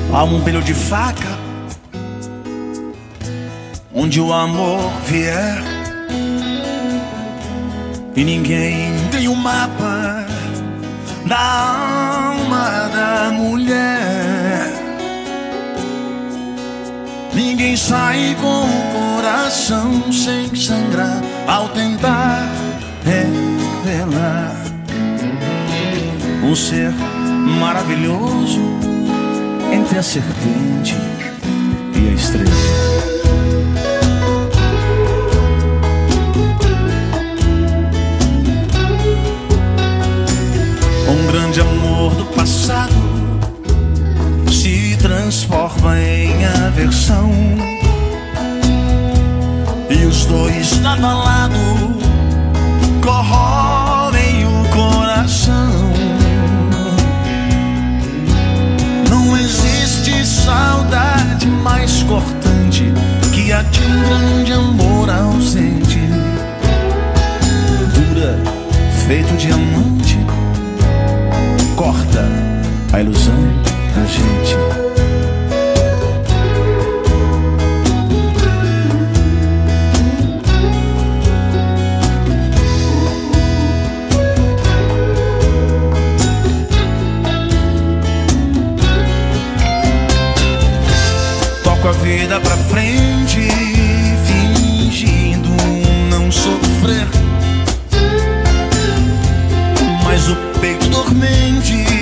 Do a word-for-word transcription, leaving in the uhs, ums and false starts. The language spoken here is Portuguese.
Há um brilho de faca onde o amor vier, e ninguém tem o mapa da alma da mulher. Ninguém sai com o coração sem sangrar ao tentar revelar um ser maravilhoso entre a serpente e a estrela. Um grande amor do passado se transforma em aversão, e os dois lado a lado corroem o coração. Não existe saudade mais cortante que a de um grande amor ausente. Dura, feito diamante, corta a ilusão da gente. Toco a vida pra frente, fingindo não sofrer, mas o peito dormente